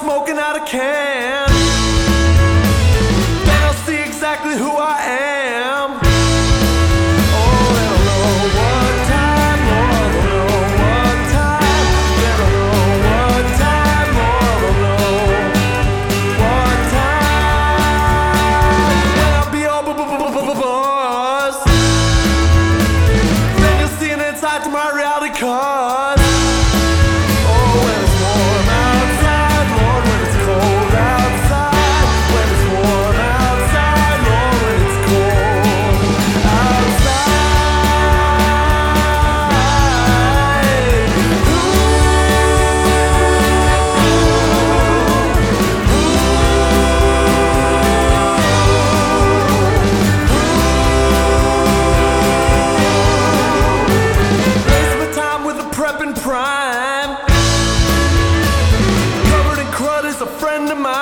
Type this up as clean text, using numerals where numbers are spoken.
smoking out a can. Then I'll see exactly who I am. Oh, they don't know what time, oh, they don't know what time. They don't know what time, oh, they don't know what time. When I'll be all buzz, then you'll see an inside to my reality cause. Prime, covered in crud is a friend of mine.